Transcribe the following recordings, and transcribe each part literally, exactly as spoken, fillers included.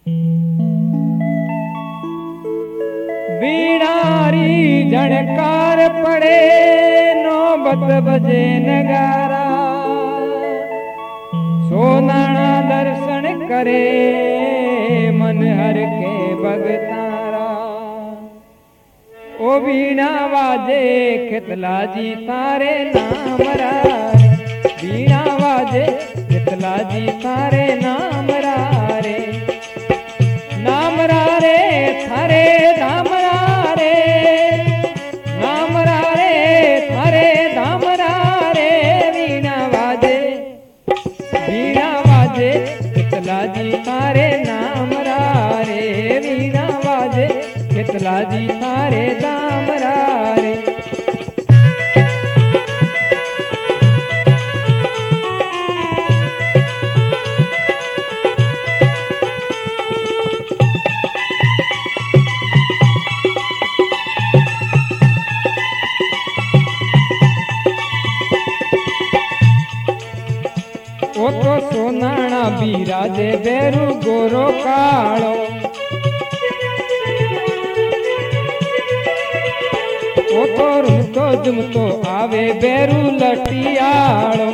बीणारी झणकार पड़े नौबत बजे नगारा, सोनाना दर्शन करे मन हर के भगतारा। ओ बीणा वाजे खितला जी तारे नाम रारे, बीणा वाजे खितला जी तारे नाम रारे। नाम रारे थारे धाम रारे, नाम रारे थारे धाम रारे। बीणा वाजे बीणा वाजे खितला जी तारे नाम रारे, बीणा वाजे खितला जी तारे नाम रारे। ओ तो सोनाना बिराजे बेरू गोरो कालो, ओ तो रूमतो जुमतो आवे बेरू लटियालो।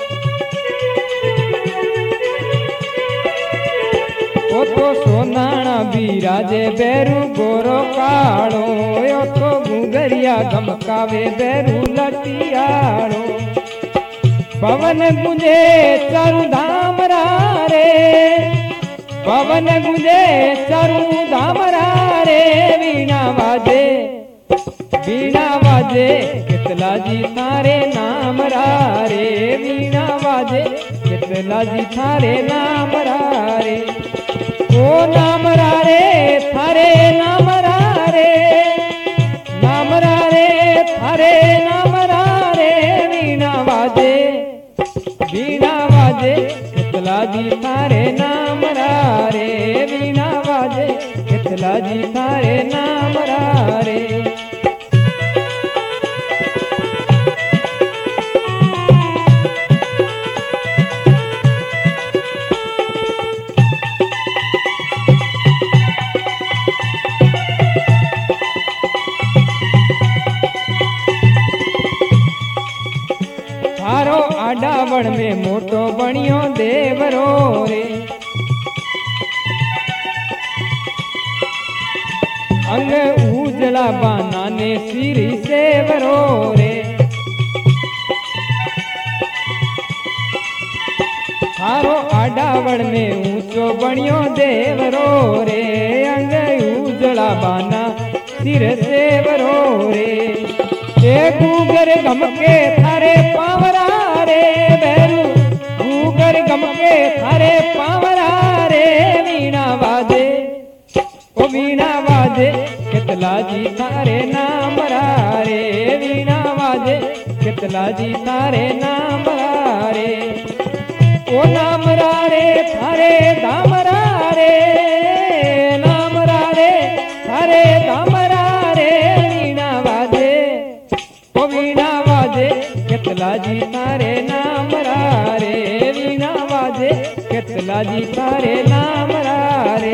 ओ तो सोनाना बिराजे बेरू गोरो कालो, ओ तो गुगरिया गमकावे बेरू लटियालो। पवन गुंजे चारू धाम रारे, पवन गुंजे चारू धाम रारे। बीणा वाजे बीणा वाजे खितला जी थारे नाम रारे, बीणा वाजे खितला जी थारे नाम रारे। ओ नाम रारे थारे नाम रारे, नाम रारे थारे नाम रारे। बीणा वाजे बीणा वाजे खितला जी थारे नाम रारे, बीणा वाजे खितला जी थारे नाम रारे। थारो आडावण में मोटो बणियो देवरो रे, अंग उजला बाना ने सिरी सेवरो रे। थारो आडावण में ऊंचो बणियो देवरो रे, अंग उजला बाना सिर सेवरो रे। ए गूगर गमके थारे पावरा रे, बैरू गूगर गमके थारे पावरा रे। बीणा वाजे ओ बीणा वाजे खितला जी थारे नाम रारे, बीणा वाजे खितला जी थारे नाम रारे। ओ नाम रारे थारे धाम रारे, नाम रारे थारे धाम रारे। बीणा वाजे ओ बीणा वाजे खितला जी थारे नाम रारे, बीणा वाजे खितला जी थारे नाम रारे।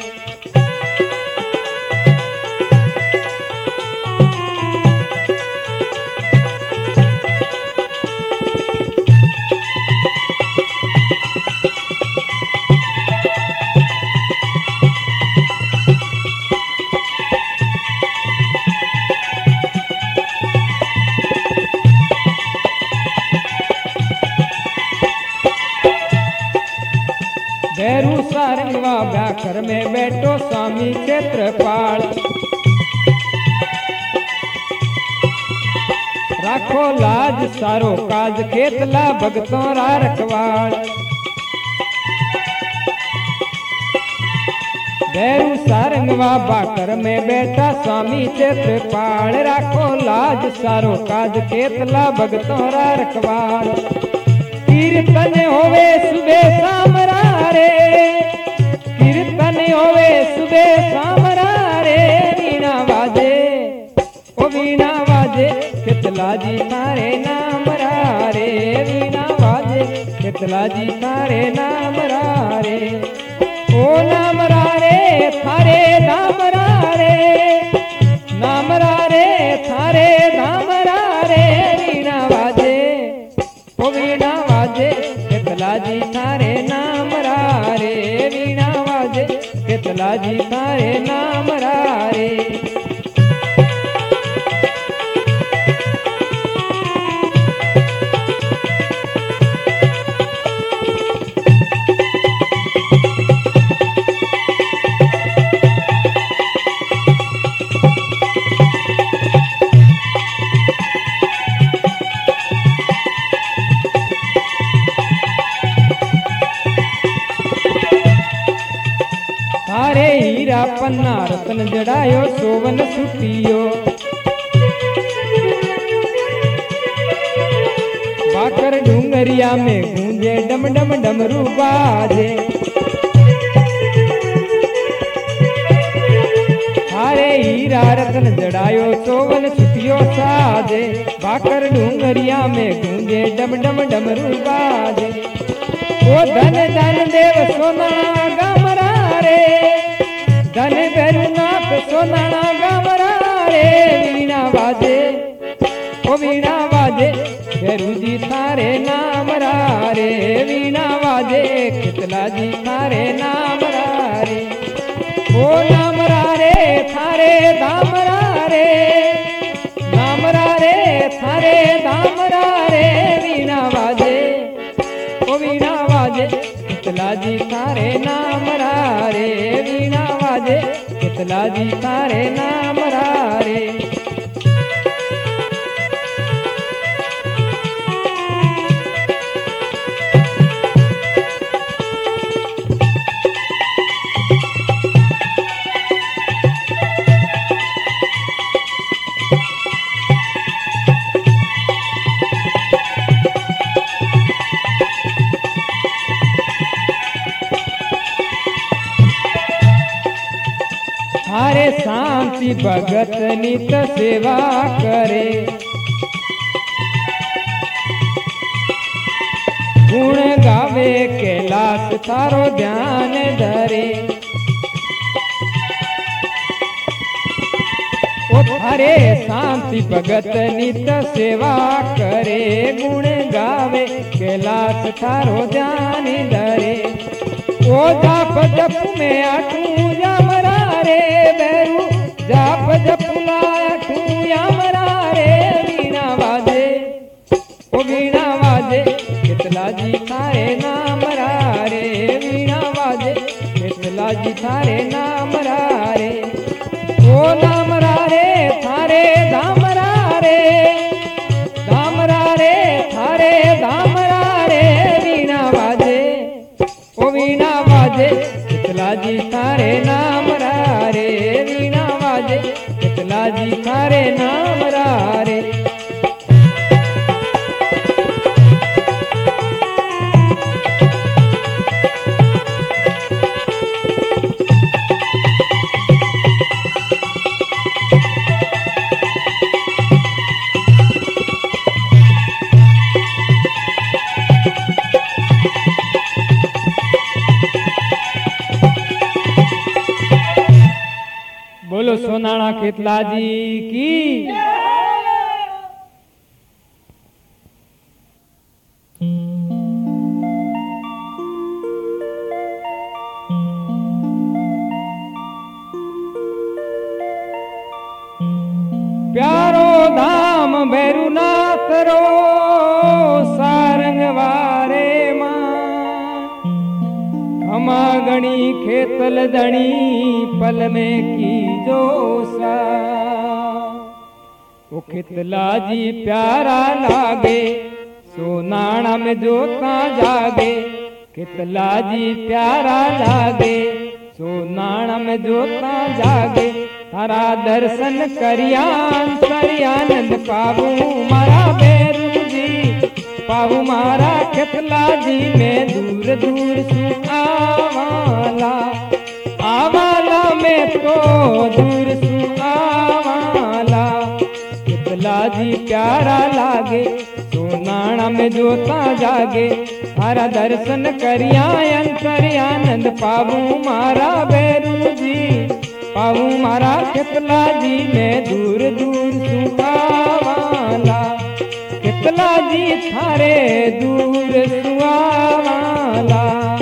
भैरू सारंगवा व्याकर में बैठो स्वामी क्षेत्रपाल, राखो लाज सारो काज खेतला भगतों रा रखवाल। भैरू सारंगवा बाकर में बैठा स्वामी क्षेत्रपाल, राखो लाज सारो काज खेतला भगतों रा रखवाल। कीर्तन होवे सुबह शाम रे, कीर्तन होवे सुबह शाम रे। बीणा वाजे ओ बीणा वाजे खितला जी थारे नाम रारे, बीणा वाजे खितला जी थारे नाम रारे। ओ नाम रारे केतला जी थारे नाम रे वीणा वाजे केतला जी थारे नाम रे। थारे हीरा पन्ना रतन जड़ायो सोवन सुटियो बाकर डूंगरिया में गूंजे डम डम डमरू बाजे। थारे हीरा रतन जड़ायो सोवन सुटियो साजे बाकर डूंगरिया में गूंजे डम डम डमरू बाजे। ओ धन धन देव सोना गमरा रे धन भैरुनाथ सोनाना गमरा रे वीणा वाजे ओ वीणा वाजे भैरू जी थारे नाम रे वीणा वाजे केतला जी थारे नाम रे। ओ नाम रे थारे धाम रे नाम रे थारे धाम रे वीणा वाजे ओ वीणा वाजे केतला जी थारे नाम रे वीणा वाजे केतला जी थारे नाम रे। थारे शांति भगत नित सेवा करे गुण गावे कैलाश थारो ध्यान धरे। ओ थारे शांति भगत नित सेवा करे गुण गावे कैलाश थारो ध्यान धरे। ओ जाप जप में आठू जामरा रे बैरू जाप जप लाठू यामरा रे वीणा वाजे ओ वीणा वाजे केतला जी थारे नाम रे वीणा वाजे केतला जी थारे नाम रे। ओ नाम रे थारे धाम रे धाम रे थारे धाम रे वीणा वाजे ओ वीणा वाजे केतला जी थारे नाम रे वीणा वाजे केतला जी थारे नाम रे। बोलो सोनाना केतला जी की। प्यारो धाम भैरुनाथ रो सारंग वारे हमा गणी खेतल दणी पल में की जोसा। वो खेतला जी प्यारा लागे सोनाना में जोता जागे। खेतला जी प्यारा लागे सोनाना में जोता जागे। तारा दर्शन करियान करियानंद पावू मारा बैरू जी पावू मारा खेतला जी में दूर दूर सु आवाला आवाला में तो दूर सु आवाला। खेतला जी प्यारा लागे सोनाना में जोता जागे। तारा दर्शन करिया अंतर्यानंद पावू मारा बैरू जी पावू मारा खेतला जी में दूर दूर सुखावाला। खेतला जी जी थारे दूर सुआवाला।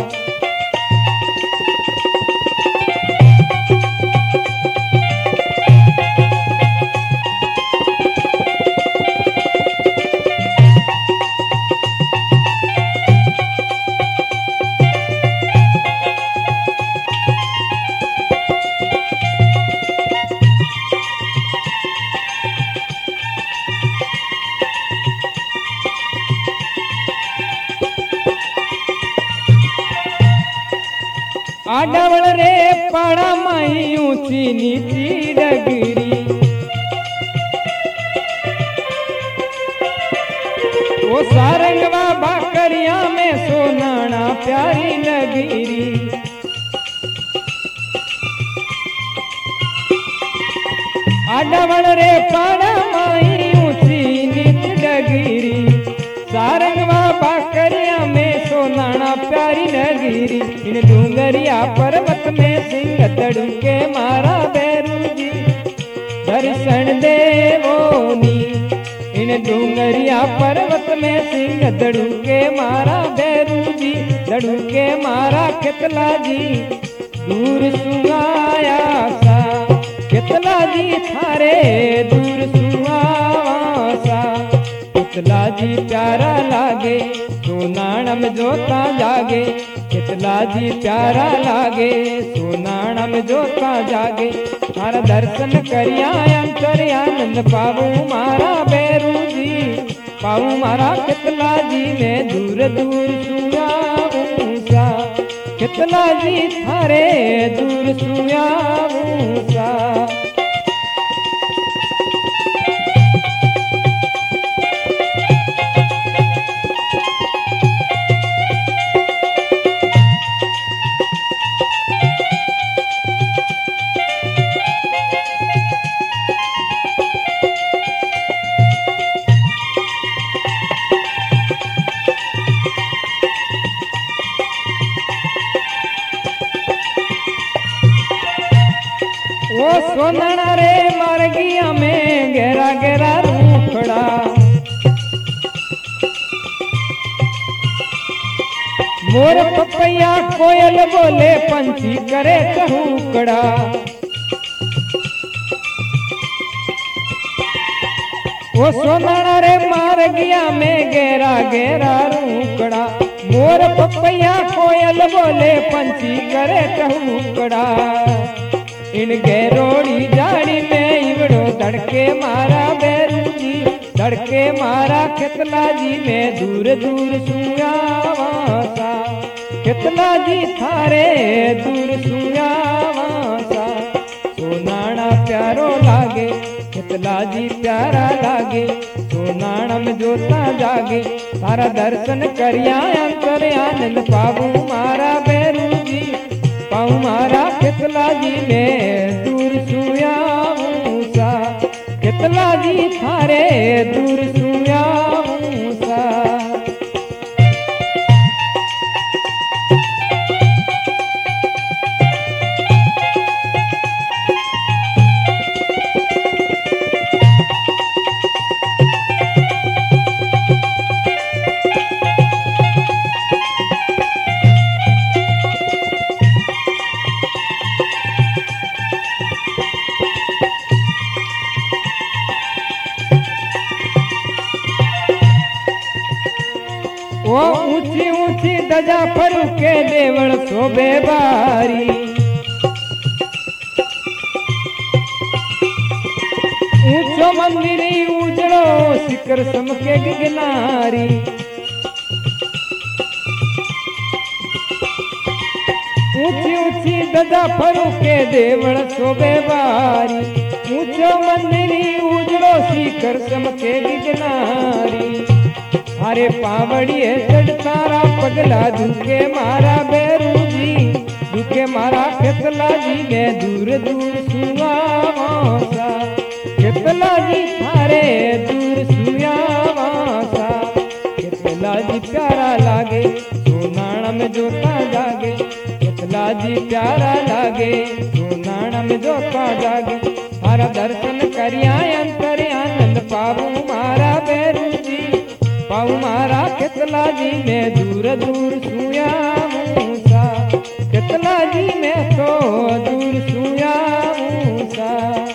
आडवल रे पाड़ा माई ऊंची नीची डगरी, वो सारंगवा बाकरिया में सोनाना प्यारी लगीरी। आडवल रे पाड़ा माई ऊंची नीची डगरी, सारंगवा बाकरिया में सोनाना प्यारी लगीरी। इन डूंगरिया पर्वत में सिंह तड़के मारा बैरू जी दर्शन देवोनी। इन डूंगरिया पर्वत में सिंह तड़के मारा बैरू जी तड़के मारा कितला जी दूर सुआया सा। कितला जी थारे दूर सुआवा सा। कितला जी प्यारा लागे सोनाणम जोता जागे। कितला जी प्यारा लागे सोनाणम जोता जागे। थारा दर्शन करिया अंतर्यानंद पावू मारा बैरू जी पावू मारा कितला जी में दूर दूर सुयाऊं सा। कितला जी थारे दूर सुयाऊं सा। वो सोनाना रे मार्गिया में गहरा गहरा रूखड़ा, मोर पपैया कोयल बोले पंछी करे चहूकड़ा। वो सोनाना रे मार्गिया में गहरा गहरा रूखड़ा, मोर पपैया कोयल बोले पंछी करे चहूकड़ा। इन गहरोड़ी जाड़ी में इवड़ो धड़के मारा बैरू जी धड़के मारा कितला जी में दूर दूर सुयावा सा। कितला जी थारे दूर सुयावा सा। सोनाना प्यारो लागे कितला जी प्यारा लागे सोनाणम जोता जागे। तारा दर्शन करिया अंतर आनंद पावू मारा बैरू जी पाऊ मारा कितला जी में दूर सुयाऊं सा। कितला जी थारे दूर सुयाऊं सा। वो ऊंची ऊंची दजा पर के देवल शोभे बारी, ऊंचो मंदिरी उजड़ो शिखर समके गिगनारी। ऊंची ऊंची दजा पर के देवल शोभे बारी, ऊंचो मंदिरी उजड़ो शिखर समके गिगनारी। अरे पावड़िए चढ़ तारा पगला दुखे मारा बैरू जी दुखे मारा कितला जी में दूर दूर सुयावा सा। कितला जी थारे दूर सुयावा सा। कितला जी प्यारा लागे सोनाणा में जोता जागे। कितला जी प्यारा लागे सोनाणा में जोता जागे। थारा दर्शन करिया अंतर आनंद पावू मारा बैरू जी बाऊ मारा कितला जी में दूर दूर सुया मूसा, कितला जी में तो दूर सुया मूसा।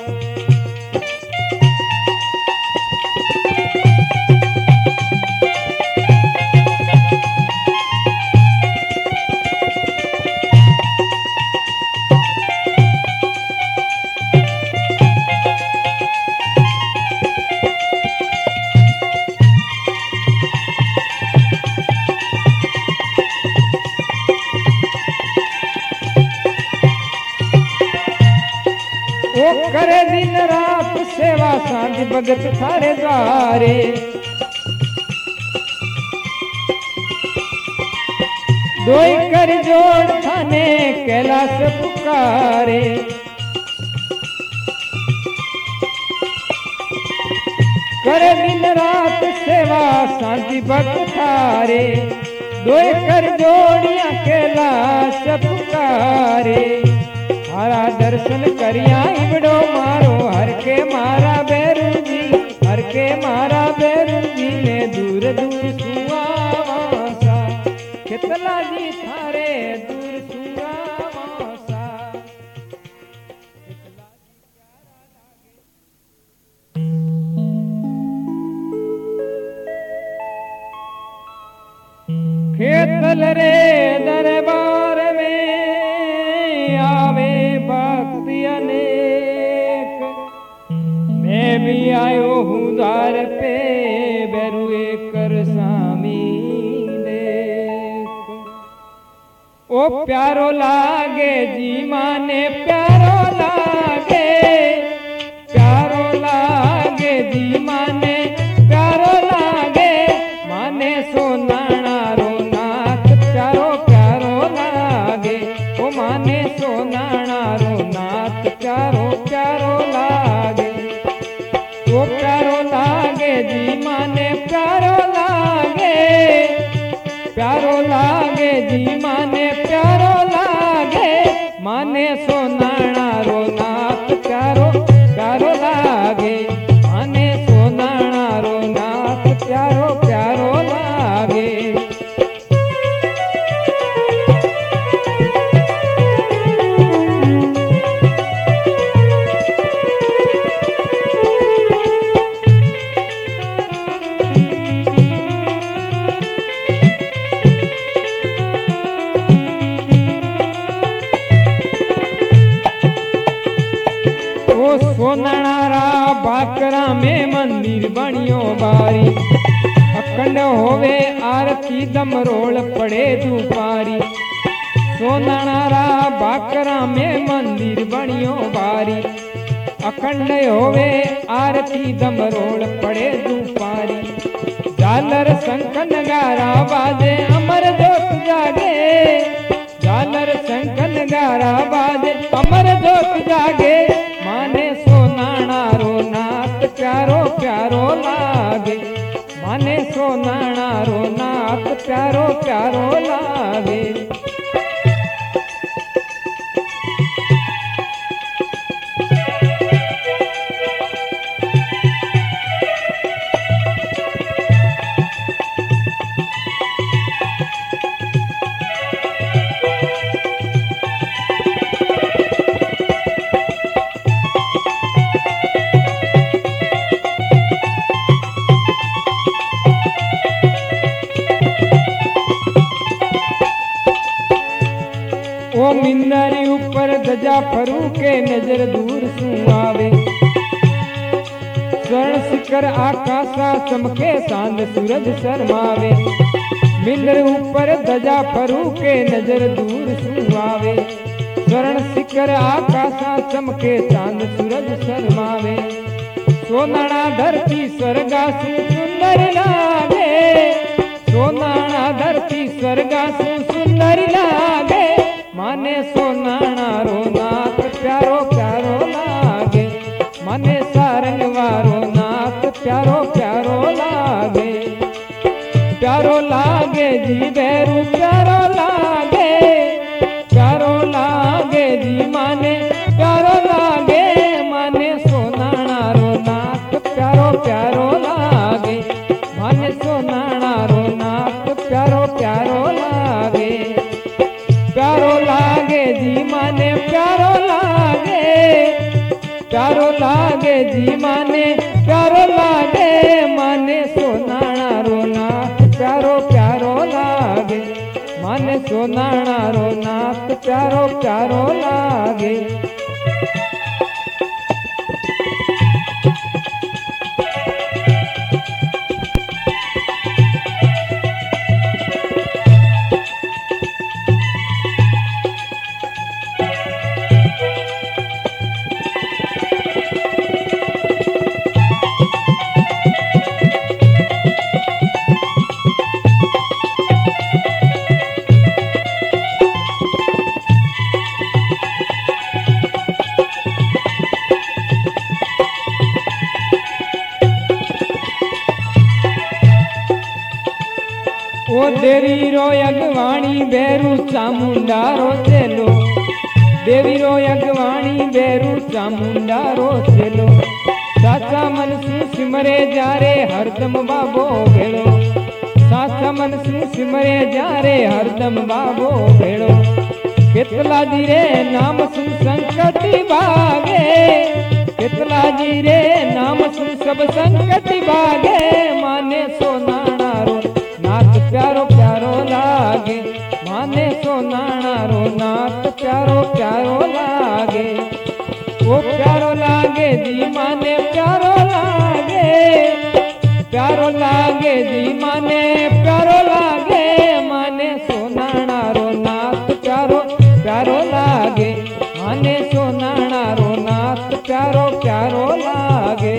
वो करे दिन रात सेवा सांझ भगत थारे द्वारे, दोई कर जोड़ थाने कैलाश पुकारे। करे दिन रात सेवा सांझ भगत थारे, दोई कर जोड़िया कैलाश पुकारे। हरा दर्शन करिया इबड़ो मारो हर के मारा बैरू जी, हर के मारा बैरू जी में दूर दूर सुआ वासा, कितला जी थारे दूर सुआ वासा। खेतल रे दरबार में आवे भक्ति अनेक, मैं भी आयो हूँ द्वार पे बेरुए कर सामी देख। ओ प्यारो लागे जी माने प्यारो लागे, प्यारो लागे जी माने प्यारो लागे, माने सोनाना रो नाथ प्यारो प्यारो लागे। ओ माने सोनाना रो नाथ प्यारो प्यारो लागे। ओ प्यारो लागे जी माने प्यारो लागे, प्यारो लागे जी माने प्यारो लागे, माने सोनाना रो नाथ प्यारो प्यारो लागे, माने सोनाना रो नाथ प्यारो प्यारो लागे। सोनारा बाकरा में मंदिर बनियो बारी, अखंड होवे आरती दमरोल पड़े दुपारी। सोनारा बाकरा में मंदिर बनियो बारी, अखंड होवे आरती दमरोल पड़े दुपारी। झालर शंख नगारा बाजे अमर जोत जागे, झालर शंख नगारा बाजे अमर जोत जागे, माने सोनाना रो नाथ प्यारो प्यारो लागे, माने सोनाना रो नाथ प्यारो प्यारो लागे। ओ मिंदारी ऊपर दजा फरू के नजर दूर सू आवे, स्वर्ण शिखर आकाशा चमके चांद सूरज शर्मावे। मिंदर ऊपर दजा फरू के नजर दूर सू आवे, स्वर्ण शिखर आकाशा चमके चांद सूरज शर्मावे। सोनाना धरती स्वर्गासु सुंदर लागे, सोनाना धरती स्वर्गासु सुंदर लागे, माने सोनाना रो नाथ प्यारो प्यारो लागे, माने सारंग वारो नाथ प्यारो प्यारो लागे। प्यारो लागे जी बैरू प्यारो लागे, प्यारो लागे जी माने प्यारो लागे, माने सोनाना रो नाथ प्यारो प्यारो लागे, माने सोनाना माने प्यारो लागे, प्यारो लागे जी माने प्यारो लागे, माने सोनाणा रो नाथ प्यारो प्यारो लागे, माने सोनाणा रो नाथ प्यारो प्यारो लागे। ओ देवी रो अगवाणी बेरू चामुंडा रो चेलो, देवी रो अगवाणी बेरू चामुंडा रो चेलो, साचा मन सु सिमरे जारे हरदम बाबो भेड़ो, साचा मन सु सिमरे जारे हरदम बाबो भेड़ो, केतला जी रे नाम सु संकटी भागे, केतला जी रे नाम सु सब संकटी भागे, माने सोनाणा रो नाथ प्यारो प्यारो लागे, माने सोनाणा रो नाथ प्यारो प्यारो लागे। ओ प्यारो लागे जी माने प्यारो लागे, प्यारो लागे जी माने प्यारो लागे, माने सोनाणा रो नाथ प्यारो प्यारो लागे, माने सोनाणा रो नाथ प्यारो प्यारो लागे।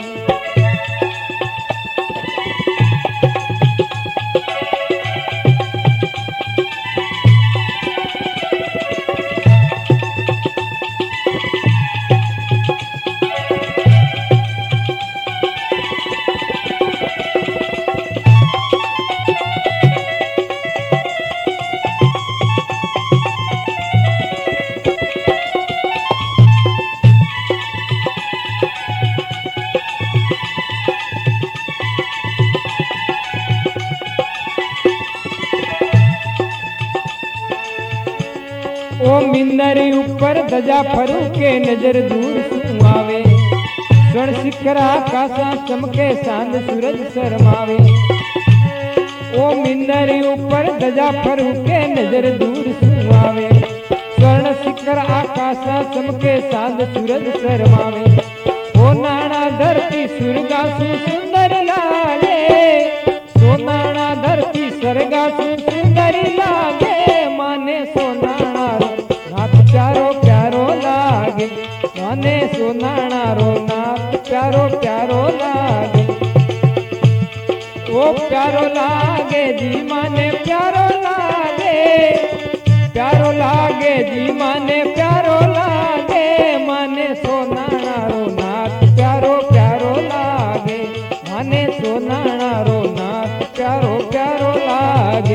ओ मिंदरी ऊपर दजा फरू के नजर दूर सु आवे, स्वर्ण शिखर आकाशा चमके सांद सूरज शर्मावे। ओ मिंदरी ऊपर दजा फरू के नजर दूर सु आवे, स्वर्ण शिखर आकाशा चमके सांद सूरज शर्मावे। ओ नाना धरती सुरगा सु सुंदर लागे, सोनाणा धरती स्वर्गा सु सुंदरी लागे, माने सोनाणा नाथ प्यारो प्यारो लागे, माने सोनाणा रो नाथ प्यारो प्यारो लागे। ओ प्यारो लागे जी माने प्यारो लागे, प्यारो लागे जी माने प्यारो लागे, माने सोनाणा रो नाथ प्यारो प्यारो लागे, माने सोनाणा रो नाथ प्यारो प्यारो लागे।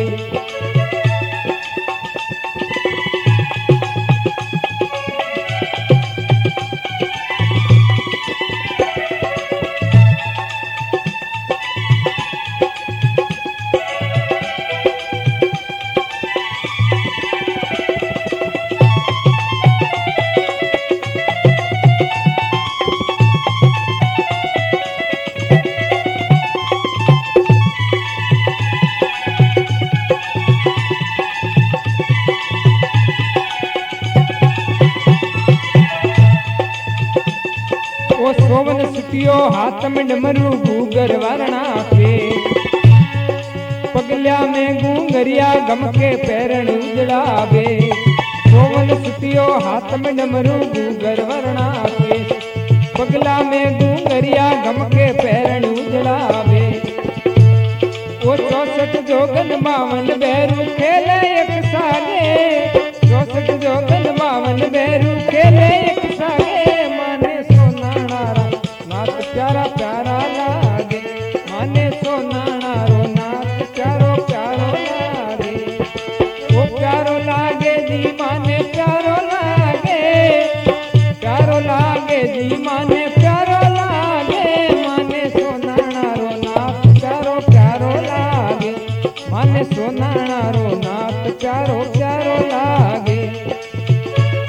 ओ सोवन सुटियो हाथ में डमरू गूगर वरना पे, पगलिया में गूंगरिया गम के पैरण उजड़ावे। सोवन सुटियो हाथ में डमरू गूगर वरना पे, पगला में गूंगरिया गम के पैरण उजड़ावे। ओ चौसठ जोगन बावन बैरू खेले एक सागे, चौसठ जोगन बावन बैरू खेले एक सागे, माने सोनाणा नाथ प्यारा प्यारा लागे, माने सोनाणा रो नाथ प्यारो प्यारो लागे। ओ प्यारो लागे जी माने प्यारो लागे, प्यारो लागे जी माने प्यारो लागे, माने सोनाणा रो नाथ प्यारो प्यारो लागे, माने सोनाणा रो नाथ प्यारो प्यारो लागे।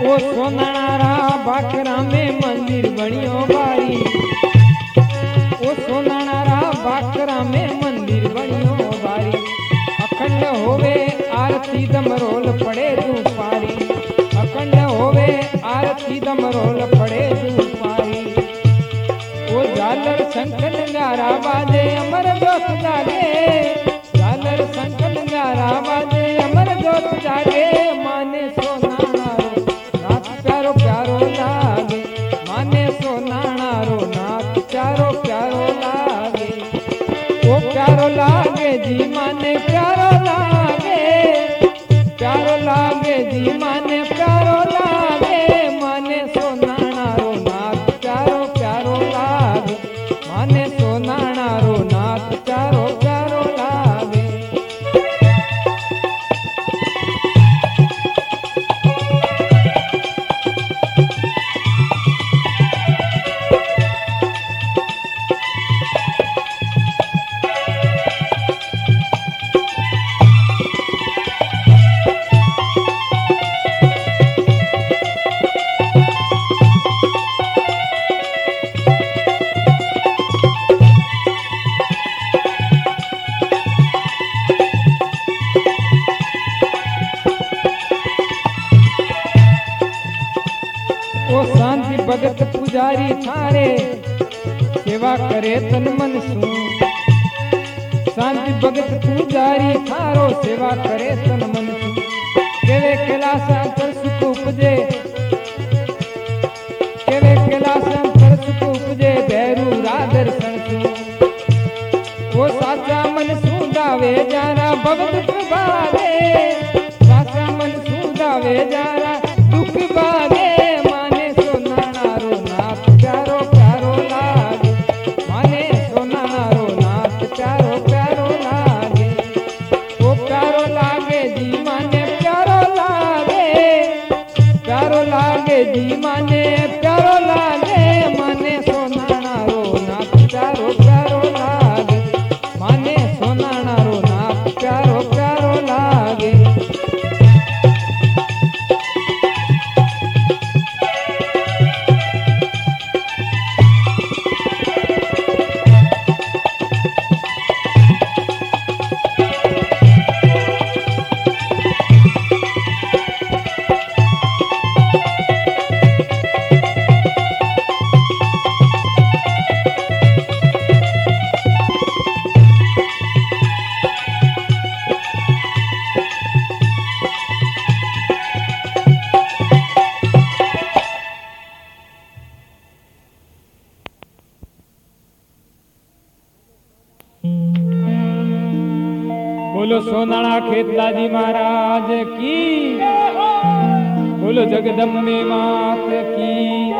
ओ सोनारा बाकरा में मंदिर बनियो बारी, ओ सोनारा बाकरा में मंदिर बनियो बारी। अखंड होवे आरती दमरोल पड़े दुपारी, अखंड होवे आरती दमरोल पड़े दुपारी। ओ झालर शंख नगारा बाजे अमर जोत जागे, झालर शंख नगारा बाजे अमर जोत जागे। माने सोनारो नाथ प्यारो प्यारो लागे, माने सोनारो नाथ प्यारो प्यारो लागे। ओ प्यारो लागे जी माने प्यारो लागे, प्यारो लागे जी माने प्यारो लागे। माने सोनारो नाथ प्यारो प्यारो लागे, माने सोनारो नाथ प्यारो प्यारो लागे। ओ शांति भगत पुजारी थारे सेवा करे तन मन सू, शांति भगत पुजारी थारो सेवा करे तन मन सू। केवे कैलास अंतर सुख उपजे, केवे कैलास अंतर सुख उपजे भैरू रादर्शन सू। ओ साचा मन सू दावे जारा भगत प्रभावे, साचा मन सू दावे जारा दुख भागे। जी माने प्यारो लागे, माने सोनारो नाथ प्यारो प्यारो लागे, माने सोनारो नाथ प्यारो प्यारो लागे। बोलो सोनारा खेतलाजी महाराज की, बोलो जगदम्बे मात की।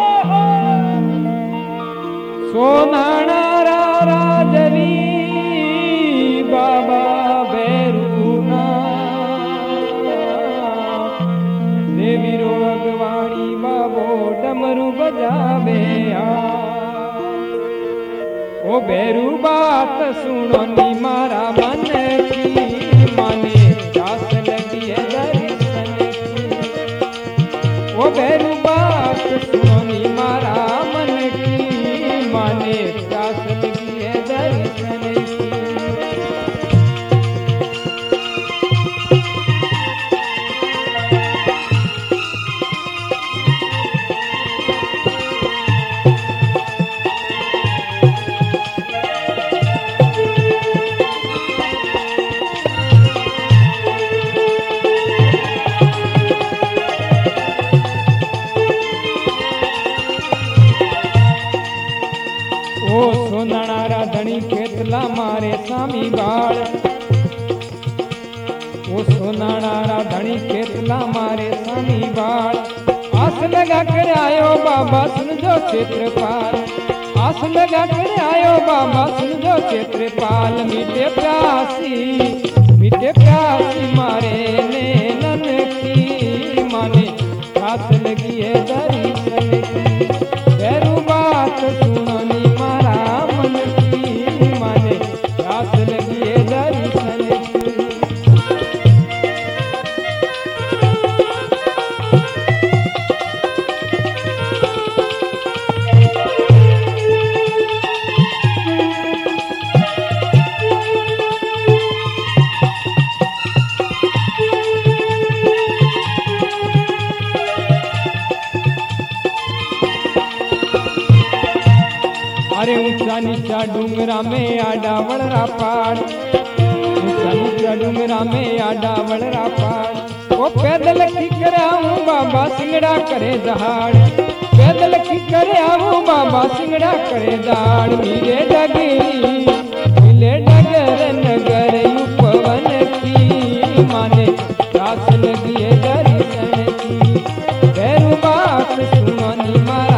सोनारा राजरी बाबा भैरूना, देवी रो अगवाणी बाबो डमरू बजावे आ। ओ भैरू बात सुनो नी मारा मन की, माने प्यास लगी है दर्शन की। ओ भैरू बात सुनो नी मारा मन की, माने प्यास लगी है दर्शन की। सोनारा धनी खेतला मारे स्वामी बाळ, ओ सोनारा धनी खेतला मारे स्वामी बाळ। आस लगा कर आयो बाबा सुन जो क्षेत्रपाल, आस लगा कर आयो बाबा सुन जो क्षेत्रपाल। मीठे प्यासी मीठे प्यासी मारे नैनन की, माने प्यास लगी है दर्शन की। भैरू बात सुनो नी मारा मन की, माने प्यास लगी है दर्शन की। ऊंचा नीचा डूंगरा में आडा वलरा पाड़, ऊंचा नीचा डूंगरा में आडा वलरा पाड़। ओ पैदल की करे आऊं बाबा सिंगड़ा करे दहाड़, पैदल की करे आऊं बाबा सिंगड़ा करे दहाड़। मिले डगरी मिले डगर नगर उपवन की, माने रास लगी दर्शन की। भैरू बात सुनानी मार